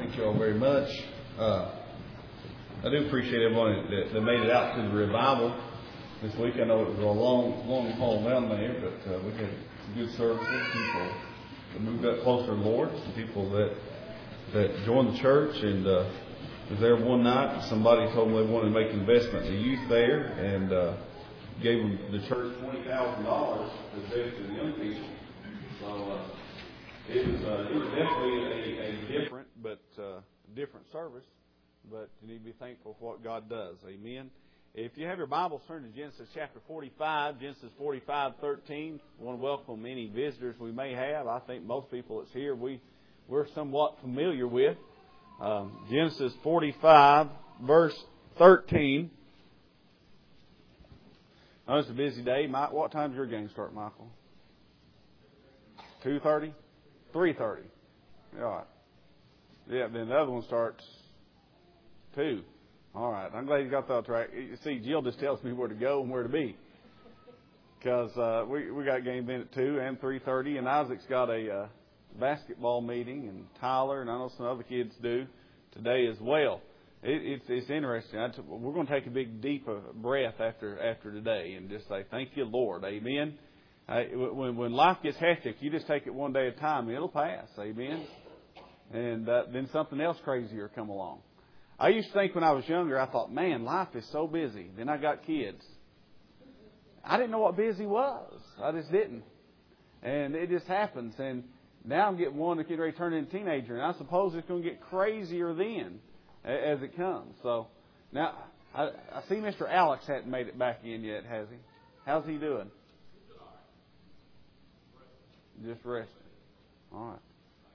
Thank you all very much. I do appreciate everyone that made it out to the revival this week. I know it was a long haul down there, but we had some good services. People that moved up closer to the Lord, some people that joined the church, and was there one night. Somebody told me they wanted to make an investment in the youth there, and gave them the church $20,000 to invest in the young people. So it was definitely a different service, but you need to be thankful for what God does. Amen. If you have your Bibles, turn to Genesis chapter 45, Genesis 45:13. I want to welcome any visitors we may have. I think most people that's here we're somewhat familiar with. Genesis 45, verse 13. I know it's a busy day. What time does your game start, Michael? 2:30? 3:30. All right. Yeah, then the other one starts 2. All right. I'm glad you got that right. You see, Jill just tells me where to go and where to be. Because we got game in at 2 and 3:30, and Isaac's got a basketball meeting, and Tyler, and I know some other kids do today as well. It's interesting. We're going to take a big, deep breath after today and just say, thank you, Lord. Amen. When life gets hectic, you just take it one day at a time, and it'll pass. Amen. And then something else crazier come along. I used to think when I was younger, I thought, man, life is so busy. Then I got kids. I didn't know what busy was. I just didn't. And it just happens. And now I'm getting one that's getting ready to turn into a teenager. And I suppose it's going to get crazier then as it comes. So now I see Mr. Alex hadn't made it back in yet, has he? How's he doing? Just resting. All right.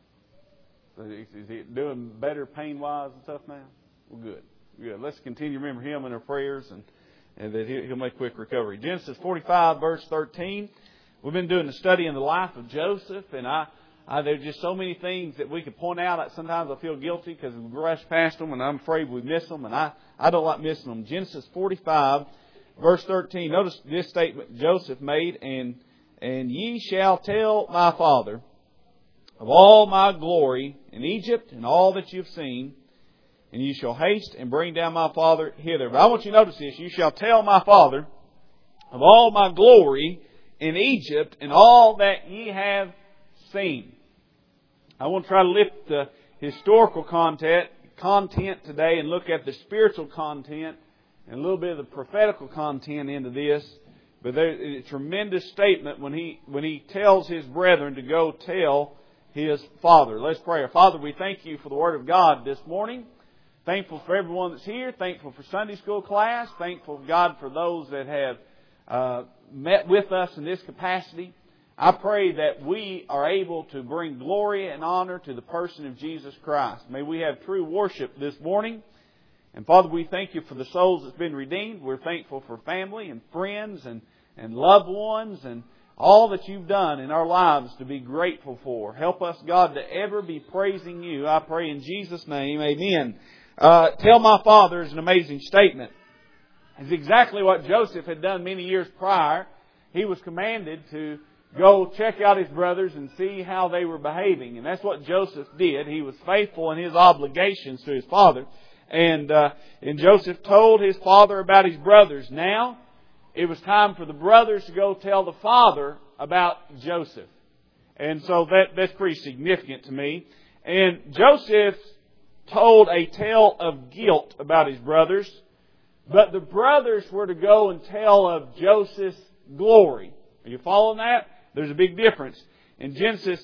So is he doing better pain-wise and stuff now? Well, good. Good. Let's continue to remember him in our prayers and that he'll make quick recovery. Genesis 45, verse 13. We've been doing a study in the life of Joseph, and there's just so many things that we could point out. Sometimes I feel guilty because we rush past them, and I'm afraid we miss them, and I don't like missing them. Genesis 45, verse 13. Notice this statement Joseph made, and ye shall tell my father of all my glory in Egypt and all that you've seen, and you shall haste and bring down my father hither. But I want you to notice this. You shall tell my father of all my glory in Egypt and all that ye have seen. I want to try to lift the historical content today and look at the spiritual content and a little bit of the prophetical content into this. But there's a tremendous statement when he tells his brethren to go tell his father. Let's pray. Father, we thank you for the Word of God this morning. Thankful for everyone that's here. Thankful for Sunday school class. Thankful, God, for those that have met with us in this capacity. I pray that we are able to bring glory and honor to the person of Jesus Christ. May we have true worship this morning. And Father, we thank you for the souls that's been redeemed. We're thankful for family and friends and loved ones and all that you've done in our lives to be grateful for. Help us, God, to ever be praising you. I pray in Jesus' name. Amen. Tell my father is an amazing statement. It's exactly what Joseph had done many years prior. He was commanded to go check out his brothers and see how they were behaving. And that's what Joseph did. He was faithful in his obligations to his father. And Joseph told his father about his brothers. Now, it was time for the brothers to go tell the father about Joseph. And so that's pretty significant to me. And Joseph told a tale of guilt about his brothers. But the brothers were to go and tell of Joseph's glory. Are you following that? There's a big difference. In Genesis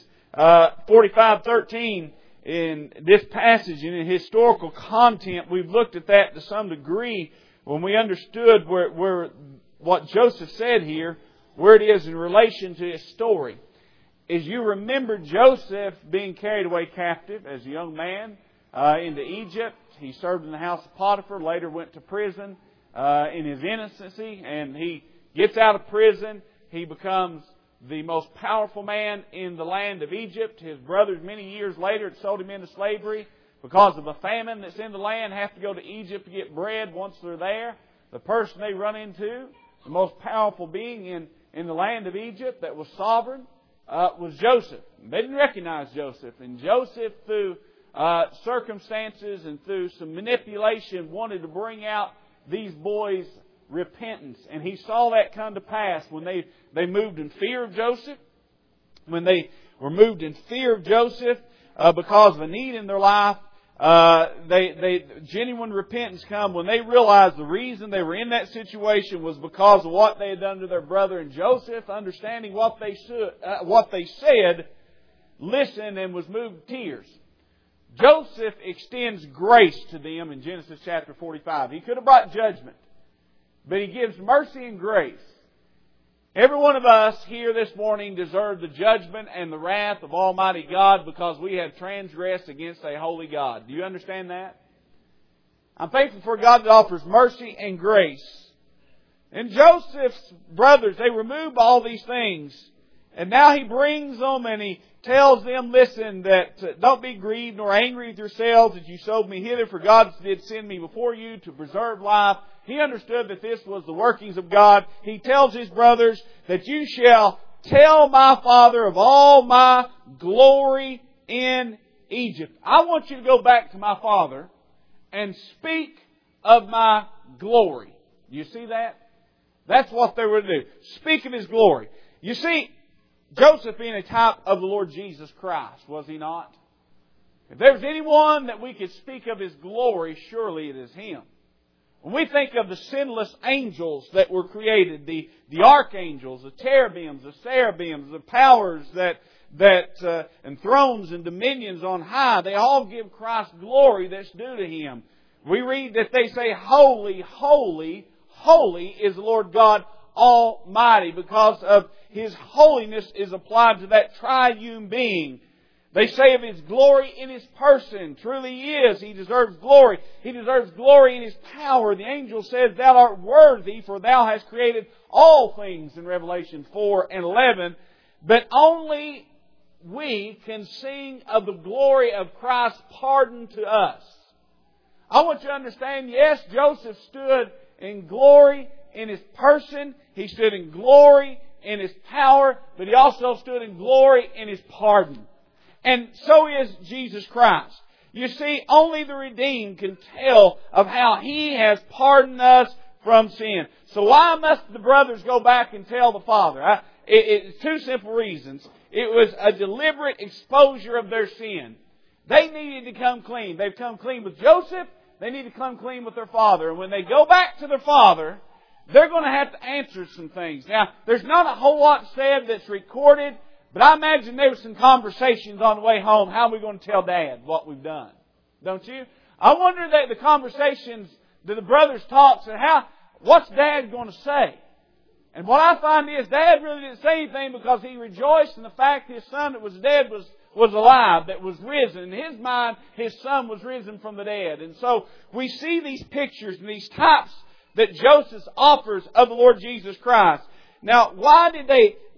45:13, in this passage, in the historical content, we've looked at that to some degree when we understood where what Joseph said here, where it is in relation to his story. As you remember Joseph being carried away captive as a young man into Egypt. He served in the house of Potiphar, later went to prison in his innocency, and he gets out of prison. He becomes the most powerful man in the land of Egypt. His brothers, many years later, had sold him into slavery because of a famine that's in the land, have to go to Egypt to get bread once they're there. The person they run into, the most powerful being in the land of Egypt that was sovereign, was Joseph. They didn't recognize Joseph. And Joseph, through circumstances and through some manipulation wanted to bring out these boys' repentance. And he saw that come to pass when they moved in fear of Joseph. When they were moved in fear of Joseph because of a need in their life, genuine repentance come when they realized the reason they were in that situation was because of what they had done to their brother. And Joseph, understanding what they said, listened and was moved to tears. Joseph extends grace to them in Genesis chapter 45. He could have brought judgment, but he gives mercy and grace. Every one of us here this morning deserve the judgment and the wrath of Almighty God because we have transgressed against a holy God. Do you understand that? I'm thankful for God that offers mercy and grace. And Joseph's brothers, they remove all these things. And now he brings them and he tells them, listen, that don't be grieved nor angry with yourselves that you sold me hither, for God did send me before you to preserve life. He understood that this was the workings of God. He tells his brothers that you shall tell my father of all my glory in Egypt. I want you to go back to my father and speak of my glory. Do you see that? That's what they were to do. Speak of His glory. You see, Joseph being a type of the Lord Jesus Christ, was he not? If there's anyone that we could speak of His glory, surely it is Him. When we think of the sinless angels that were created, the archangels, the cherubims, the cherubims, the powers and thrones and dominions on high, they all give Christ glory that's due to Him. We read that they say, holy, holy, holy is the Lord God Almighty, because of His holiness is applied to that triune being. They say of His glory in His person. Truly He is. He deserves glory. He deserves glory in His power. The angel says, Thou art worthy, for Thou hast created all things in Revelation 4:11. But only we can sing of the glory of Christ's pardon to us. I want you to understand, yes, Joseph stood in glory in his person. He stood in glory in his power, but he also stood in glory in his pardon. And so is Jesus Christ. You see, only the redeemed can tell of how He has pardoned us from sin. So why must the brothers go back and tell the father? It's two simple reasons. It was a deliberate exposure of their sin. They needed to come clean. They've come clean with Joseph. They need to come clean with their father. And when they go back to their father, they're going to have to answer some things. Now, there's not a whole lot said that's recorded, but I imagine there were some conversations on the way home. How are we going to tell Dad what we've done? Don't you? I wonder that the conversations that the brothers talked and what's Dad going to say? And what I find is Dad really didn't say anything because he rejoiced in the fact his son that was dead was alive, that was risen. In his mind, his son was risen from the dead. And so we see these pictures and these types that Joseph offers of the Lord Jesus Christ. Now, why did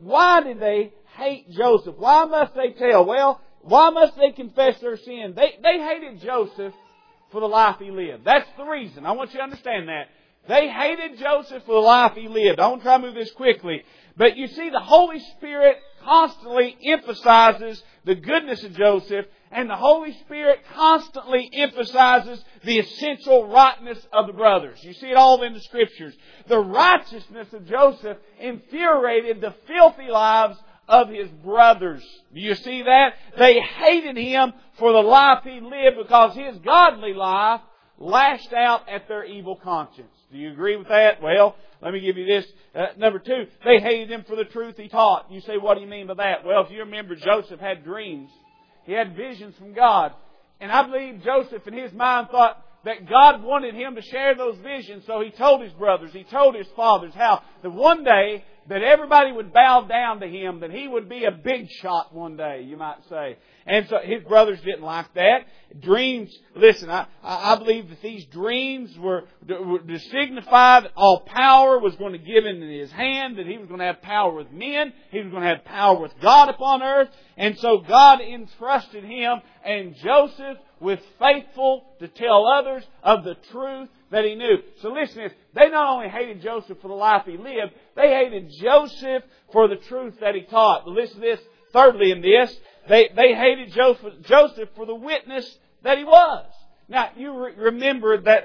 they hate Joseph? Why must they tell? Well, why must they confess their sin? They hated Joseph for the life he lived. That's the reason. I want you to understand that. They hated Joseph for the life he lived. I want to try to move this quickly. But you see, the Holy Spirit constantly emphasizes the goodness of Joseph, and the Holy Spirit constantly emphasizes the essential rightness of the brothers. You see it all in the Scriptures. The righteousness of Joseph infuriated the filthy lives of his brothers. Do you see that? They hated him for the life he lived because his godly life lashed out at their evil conscience. Do you agree with that? Well, let me give you this. Number two, they hated him for the truth he taught. You say, what do you mean by that? Well, if you remember, Joseph had dreams. He had visions from God. And I believe Joseph in his mind thought that God wanted him to share those visions. So he told his brothers, he told his fathers how that one day that everybody would bow down to him, that he would be a big shot one day, you might say. And so his brothers didn't like that. Dreams, listen, I believe that these dreams were to signify that all power was going to give into his hand, that he was going to have power with men, he was going to have power with God upon earth. And so God entrusted him and Joseph with faithful to tell others of the truth that he knew. So listen to this. They not only hated Joseph for the life he lived, they hated Joseph for the truth that he taught. But listen to this. Thirdly in this, they hated Joseph for the witness that he was. Now, you remember that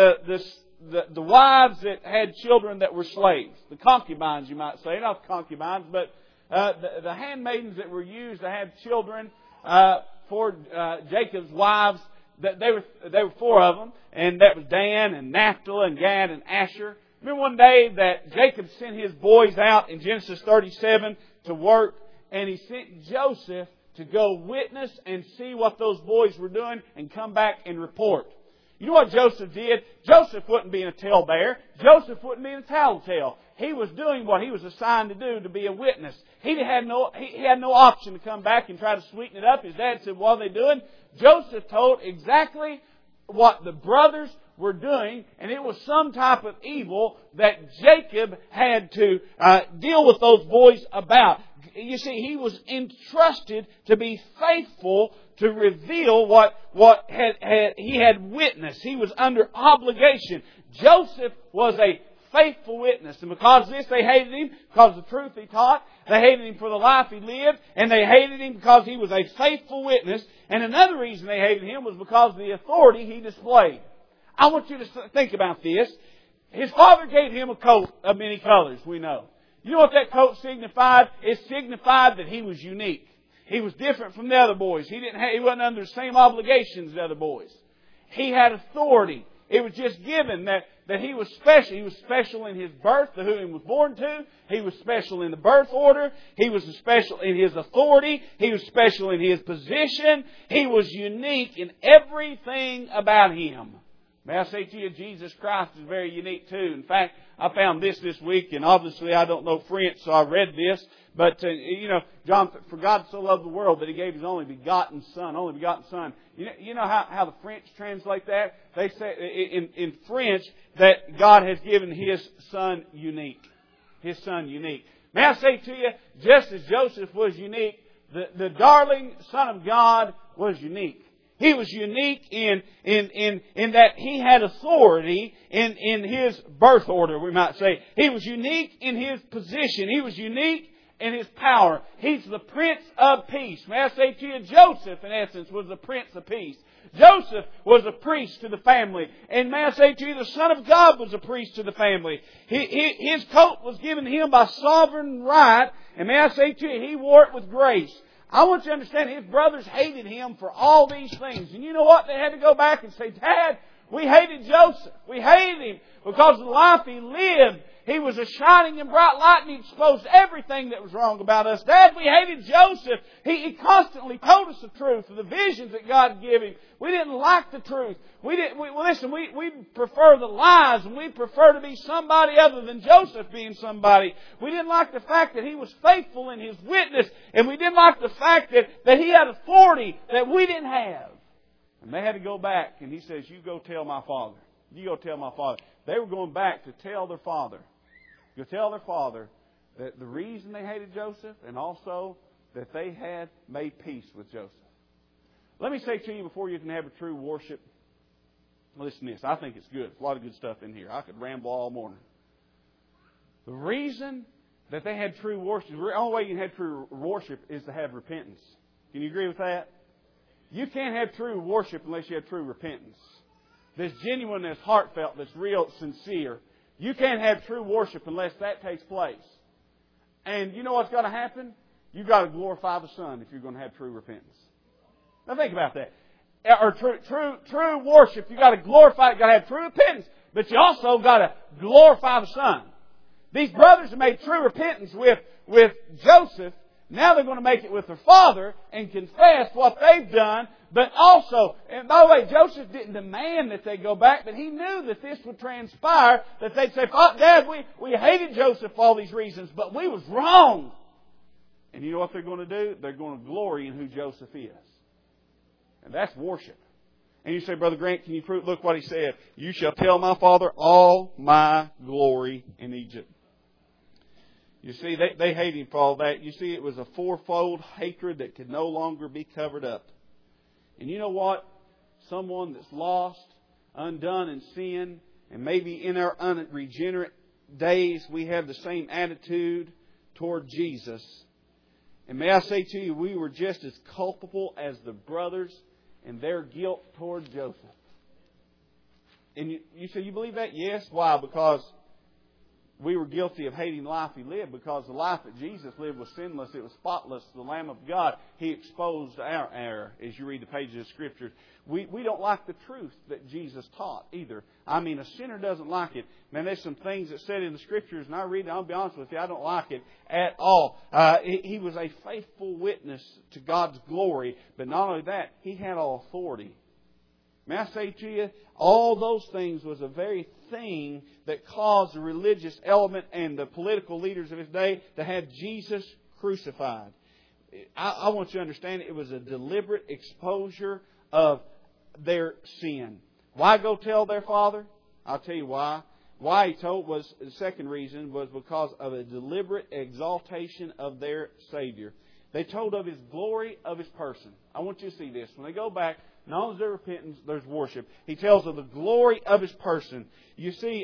the wives that had children that were slaves, the concubines, you might say, not the concubines, but the handmaidens that were used to have children for Jacob's wives. They were 4 of them, and that was Dan and Naphtali and Gad and Asher. Remember one day that Jacob sent his boys out in Genesis 37 to work, and he sent Joseph to go witness and see what those boys were doing and come back and report. You know what Joseph did? Joseph wasn't being a talebearer. Joseph wasn't being a tattletale. He was doing what he was assigned to do, to be a witness. He had no option to come back and try to sweeten it up. His dad said, "What are they doing?" Joseph told exactly what the brothers were doing, and it was some type of evil that Jacob had to deal with those boys about. You see, he was entrusted to be faithful to reveal what he had witnessed. He was under obligation. Joseph was a faithful witness. And because of this, they hated him because of the truth he taught. They hated him for the life he lived. And they hated him because he was a faithful witness. And another reason they hated him was because of the authority he displayed. I want you to think about this. His father gave him a coat of many colors, we know. You know what that coat signified? It signified that he was unique. He was different from the other boys. He wasn't under the same obligations as the other boys. He had authority. It was just given that he was special. He was special in his birth, to whom he was born to. He was special in the birth order. He was special in his authority. He was special in his position. He was unique in everything about him. May I say to you, Jesus Christ is very unique too. In fact, I found this week, and obviously I don't know French, so I read this. But, John, for God so loved the world that He gave His only begotten Son. You know how the French translate that? They say in French that God has given His Son unique. His Son unique. May I say to you, just as Joseph was unique, the darling Son of God was unique. He was unique in that He had authority in His birth order, we might say. He was unique in His position. He was unique in His power. He's the Prince of Peace. May I say to you, Joseph, in essence, was the Prince of Peace. Joseph was a priest to the family. And may I say to you, the Son of God was a priest to the family. His coat was given to Him by sovereign right. And may I say to you, He wore it with grace. I want you to understand, His brothers hated Him for all these things. And you know what? They had to go back and say, "Dad, we hated Joseph. We hated him because of the life he lived. He was a shining and bright light, and he exposed everything that was wrong about us. Dad, we hated Joseph. He constantly told us the truth of the visions that God gave him. We didn't like the truth. We prefer the lies, and we prefer to be somebody other than Joseph being somebody. We didn't like the fact that he was faithful in his witness, and we didn't like the fact that he had authority that we didn't have." And they had to go back, and he says, "You go tell my father. You go tell my father." They were going back to tell their father. To tell their father that the reason they hated Joseph, and also that they had made peace with Joseph. Let me say to you, before you can have a true worship, listen to this. I think it's good. There's a lot of good stuff in here. I could ramble all morning. The reason that they had true worship, the only way you can have true worship is to have repentance. Can you agree with that? You can't have true worship unless you have true repentance. That's genuine, that's heartfelt, that's real, sincere. You can't have true worship unless that takes place. And you know what's got to happen? You've got to glorify the Son if you're going to have true repentance. Now think about that. Or true worship, you've got to glorify, you've got to have true repentance, but you also got to glorify the Son. These brothers have made true repentance with Joseph. Now they're going to make it with their father and confess what they've done. But also, and by the way, Joseph didn't demand that they go back, but he knew that this would transpire, that they'd say, "Dad, we hated Joseph for all these reasons, but we was wrong." And you know what they're going to do? They're going to glory in who Joseph is. And that's worship. And you say, "Brother Grant, can you prove?" Look what he said. "You shall tell my father all my glory in Egypt." You see, they hate him for all that. You see, it was a fourfold hatred that could no longer be covered up. And you know what? Someone that's lost, undone in sin, and maybe in our unregenerate days, we have the same attitude toward Jesus. And may I say to you, we were just as culpable as the brothers and their guilt toward Joseph. And you say, you believe that? Yes. Why? Because we were guilty of hating the life He lived, because the life that Jesus lived was sinless. It was spotless. The Lamb of God. He exposed our error as you read the pages of Scripture. We don't like the truth that Jesus taught either. I mean, a sinner doesn't like it. Man, there's some things that said in the Scriptures, and I read it, I'll be honest with you, I don't like it at all. He was a faithful witness to God's glory, but not only that, He had all authority. May I say to you, all those things was a very thing that caused the religious element and the political leaders of His day to have Jesus crucified. I want you to understand it was a deliberate exposure of their sin. Why go tell their father? I'll tell you why. Why He told was, the second reason was because of a deliberate exaltation of their Savior. They told of His glory of His person. I want you to see this. When they go back, not only is there repentance, there's worship. He tells of the glory of His person. You see,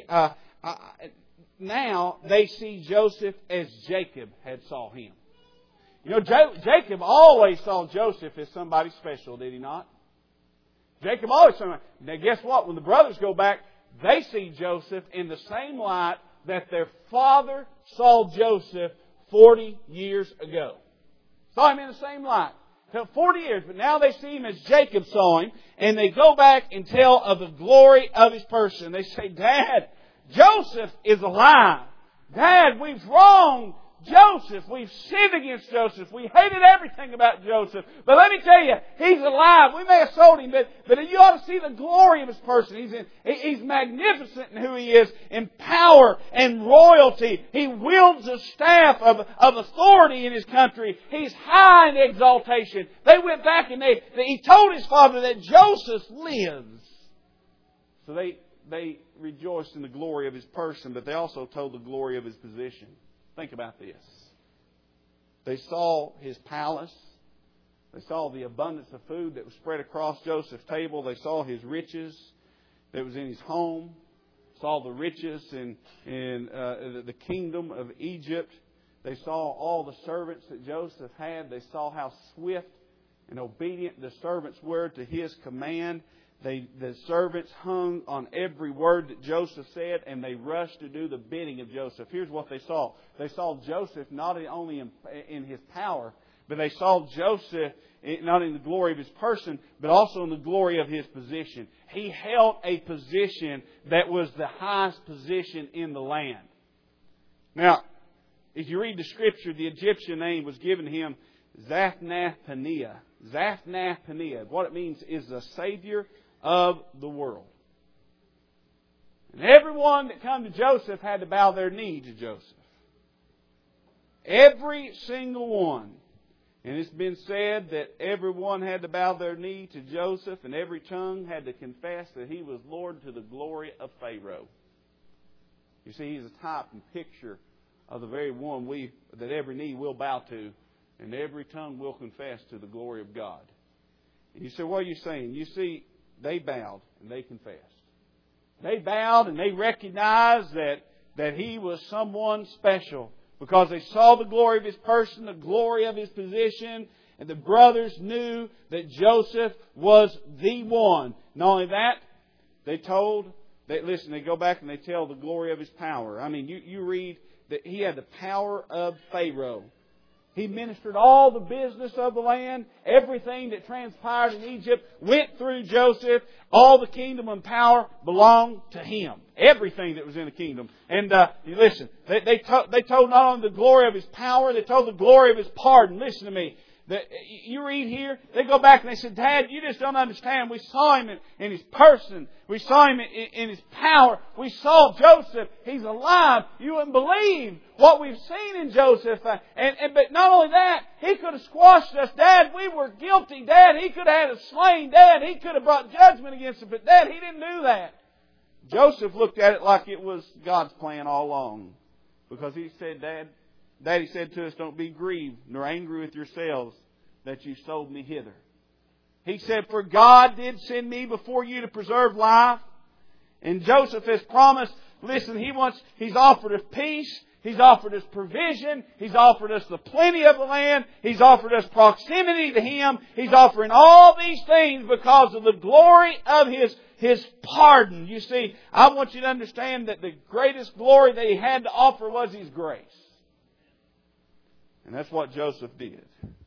now they see Joseph as Jacob had saw him. You know, Jacob always saw Joseph as somebody special, did he not? Jacob always saw him. Now guess what? When the brothers go back, they see Joseph in the same light that their father saw Joseph 40 years ago. Saw him in the same light. For 40 years, but now they see him as Jacob saw him, and they go back and tell of the glory of his person. They say, Dad, Joseph is alive. Dad, we've wronged Joseph. We've sinned against Joseph. We hated everything about Joseph. But let me tell you, he's alive. We may have sold him, but you ought to see the glory of his person. He's magnificent in who he is, in power and royalty. He wields a staff of authority in his country. He's high in exaltation. They went back and he told his father that Joseph lives. So they rejoiced in the glory of his person, but they also told the glory of his position. Think about this. They saw his palace. They saw the abundance of food that was spread across Joseph's table. They saw his riches that was in his home. Saw the riches in the kingdom of Egypt. They saw all the servants that Joseph had. They saw how swift and obedient the servants were to his command. The servants hung on every word that Joseph said, and they rushed to do the bidding of Joseph. Here's what they saw. They saw Joseph not only in his power, but they saw Joseph not in the glory of his person, but also in the glory of his position. He held a position that was the highest position in the land. Now, if you read the Scripture, the Egyptian name was given to him Zaphnath-Paneah. Zaphnath-Paneah. What it means is the Savior of the world. And everyone that come to Joseph had to bow their knee to Joseph. Every single one. And it's been said that everyone had to bow their knee to Joseph, and every tongue had to confess that he was Lord to the glory of Pharaoh. You see, he's a type and picture of the very one that every knee will bow to, and every tongue will confess to the glory of God. And you say, what are you saying? You see, they bowed and they confessed. They bowed and they recognized that he was someone special, because they saw the glory of his person, the glory of his position, and the brothers knew that Joseph was the one. Not only that, they go back and they tell the glory of his power. I mean, you read that he had the power of Pharaoh. He ministered all the business of the land. Everything that transpired in Egypt went through Joseph. All the kingdom and power belonged to him. Everything that was in the kingdom. And listen, they told not only the glory of his power, they told the glory of his pardon. Listen to me. You read here, they go back and they said, Dad, you just don't understand. We saw him in his person. We saw him in his power. We saw Joseph. He's alive. You wouldn't believe what we've seen in Joseph. But not only that, he could have squashed us. Dad, we were guilty. Dad, he could have had us slain. Dad, he could have brought judgment against us. But Dad, he didn't do that. Joseph looked at it like it was God's plan all along. Because he said, Daddy said to us, don't be grieved nor angry with yourselves that you sold me hither. He said, for God did send me before you to preserve life. And Joseph has promised, listen, he's offered us peace. He's offered us provision. He's offered us the plenty of the land. He's offered us proximity to Him. He's offering all these things because of the glory of His pardon. You see, I want you to understand that the greatest glory that He had to offer was His grace. And that's what Joseph did.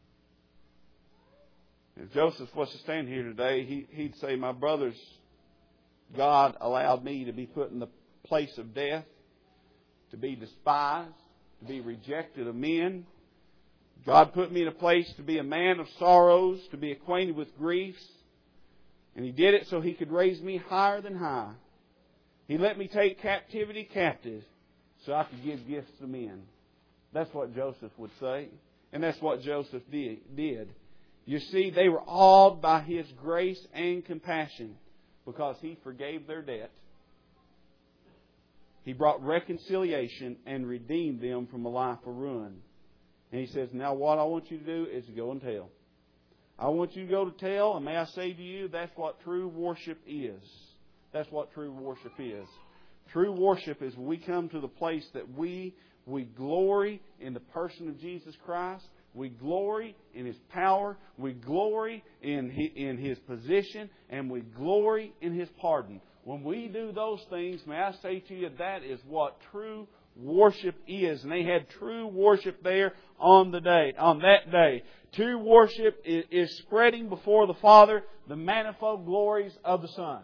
If Joseph was to stand here today, he'd say, my brothers, God allowed me to be put in the place of death, to be despised, to be rejected of men. God put me in a place to be a man of sorrows, to be acquainted with griefs. And He did it so He could raise me higher than high. He let me take captivity captive so I could give gifts to men. That's what Joseph would say. And that's what Joseph did. You see, they were awed by His grace and compassion because He forgave their debt. He brought reconciliation and redeemed them from a life of ruin. And He says, now what I want you to do is to go and tell. I want you to go to tell, and may I say to you, that's what true worship is. That's what true worship is. True worship is when we come to the place that we glory in the person of Jesus Christ. We glory in His power. We glory in His position. And we glory in His pardon. When we do those things, may I say to you, that is what true worship is. And they had true worship there on that day. True worship is spreading before the Father the manifold glories of the Son.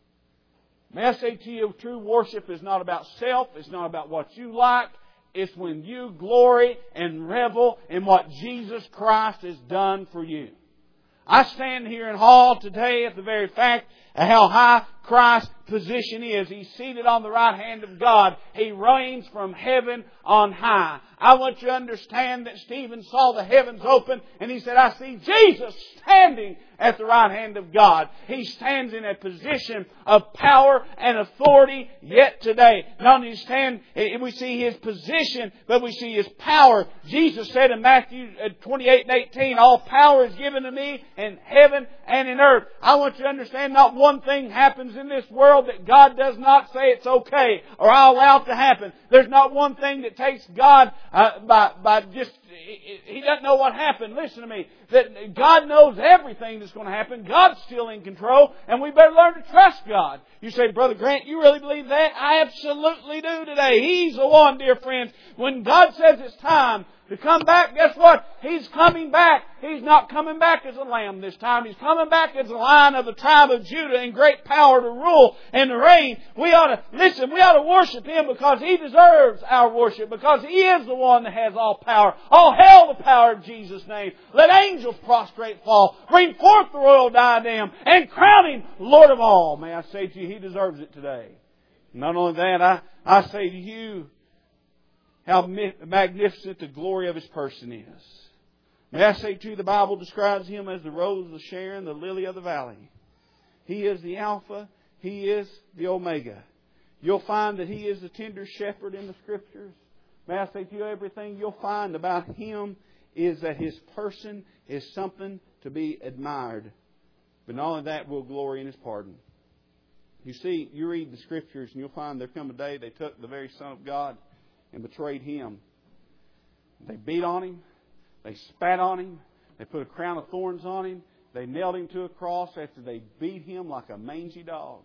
May I say to you, true worship is not about self. It's not about what you like. It's when you glory and revel in what Jesus Christ has done for you. I stand here in awe today at the very fact of how high Christ's position is. He's seated on the right hand of God. He reigns from heaven on high. I want you to understand that Stephen saw the heavens open and he said, I see Jesus standing at the right hand of God. He stands in a position of power and authority yet today. Not only we see His position, but we see His power. Jesus said in Matthew 28:18, all power is given to me in heaven and in earth. I want you to understand not one thing happens in this world that God does not say it's okay or I'll allow it to happen. There's not one thing that takes God by just... He doesn't know what happened. Listen to me. That God knows everything that's going to happen. God's still in control. And we better learn to trust God. You say, Brother Grant, you really believe that? I absolutely do today. He's the one, dear friends. When God says it's time to come back, guess what? He's coming back. He's not coming back as a lamb this time. He's coming back as a lion of the tribe of Judah in great power to rule and to reign. We ought to worship Him because He deserves our worship, because He is the one that has all power. All hail the power of Jesus' name. Let angels prostrate fall. Bring forth the royal diadem and crown Him Lord of all. May I say to you, He deserves it today. Not only that, I say to you, how magnificent the glory of His person is. May I say to you, the Bible describes Him as the rose of Sharon, the lily of the valley. He is the Alpha. He is the Omega. You'll find that He is the tender shepherd in the Scriptures. May I say to you, everything you'll find about Him is that His person is something to be admired. But not only that, we'll glory in His pardon. You see, you read the Scriptures and you'll find there come a day they took the very Son of God and betrayed Him. They beat on Him. They spat on Him. They put a crown of thorns on Him. They nailed Him to a cross after they beat Him like a mangy dog.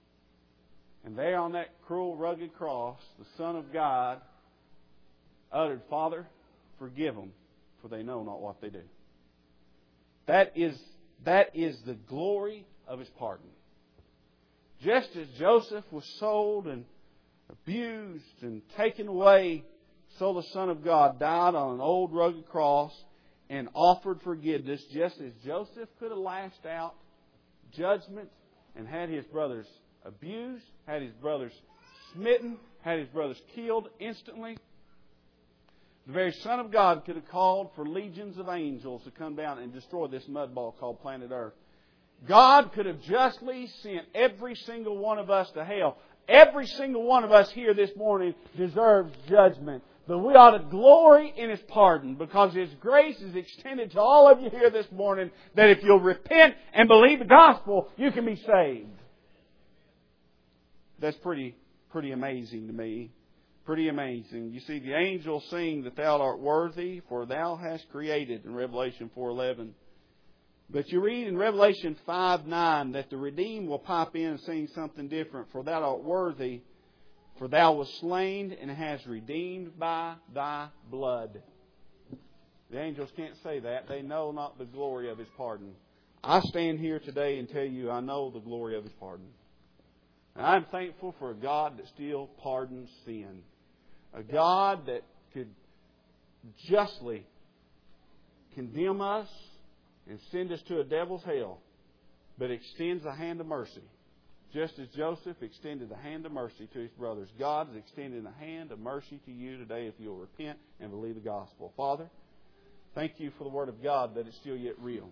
And there on that cruel, rugged cross, the Son of God uttered, Father, forgive them, for they know not what they do. That is the glory of His pardon. Just as Joseph was sold and abused and taken away, so the Son of God died on an old rugged cross and offered forgiveness, just as Joseph could have lashed out judgment and had his brothers abused, had his brothers smitten, had his brothers killed instantly. The very Son of God could have called for legions of angels to come down and destroy this mudball called planet Earth. God could have justly sent every single one of us to hell. Every single one of us here this morning deserves judgment. But we ought to glory in His pardon, because His grace is extended to all of you here this morning, that if you'll repent and believe the gospel, you can be saved. That's pretty amazing to me. Pretty amazing. You see, the angels sing that thou art worthy, for thou hast created in Revelation 4:11. But you read in Revelation 5:9 that the redeemed will pop in and sing something different. For thou art worthy, for thou wast slain and hast redeemed by thy blood. The angels can't say that. They know not the glory of His pardon. I stand here today and tell you I know the glory of His pardon. And I'm thankful for a God that still pardons sin. A God that could justly condemn us and send us to a devil's hell, but extends a hand of mercy. Just as Joseph extended the hand of mercy to his brothers, God is extending a hand of mercy to you today if you'll repent and believe the gospel. Father, thank you for the Word of God that is still yet real.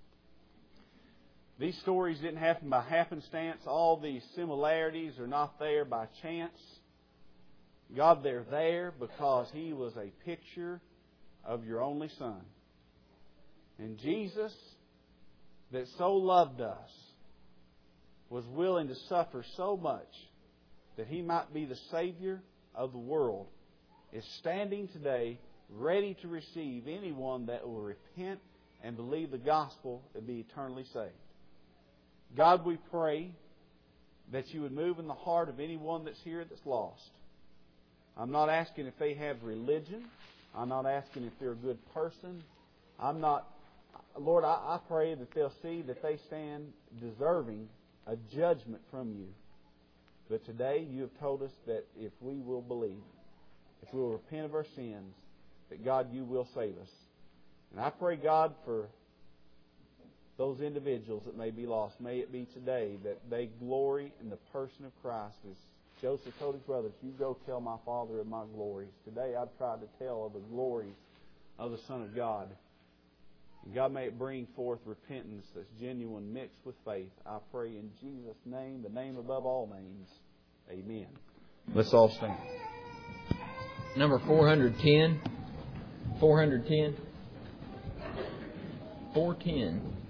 These stories didn't happen by happenstance. All these similarities are not there by chance. God, they're there because He was a picture of your only Son. And Jesus, that so loved us, was willing to suffer so much that He might be the Savior of the world, is standing today ready to receive anyone that will repent and believe the gospel and be eternally saved. God, we pray that You would move in the heart of anyone that's here that's lost. I'm not asking if they have religion. I'm not asking if they're a good person. Lord, I pray that they'll see that they stand deserving a judgment from You. But today You have told us that if we will believe, if we will repent of our sins, that God, You will save us. And I pray, God, for those individuals that may be lost, may it be today that they glory in the person of Christ. As Joseph told his brothers, You go tell my Father of my glories. Today I've tried to tell of the glories of the Son of God. And God, may it bring forth repentance that's genuine mixed with faith. I pray in Jesus' name, the name above all names. Amen. Let's all stand. Number 410. 410. 410.